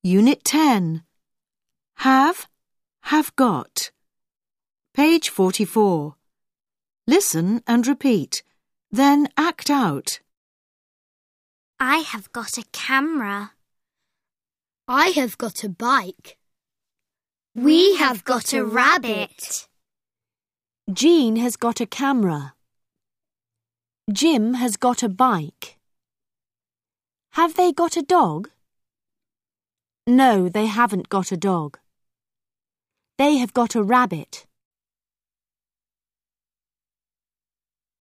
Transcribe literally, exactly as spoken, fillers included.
Unit ten. Have, have got. Page forty-four. Listen and repeat, then act out. I have got a camera. I have got a bike. We have got a rabbit. Jean has got a camera. Jim has got a bike. Have they got a dog? No, they haven't got a dog. They have got a rabbit.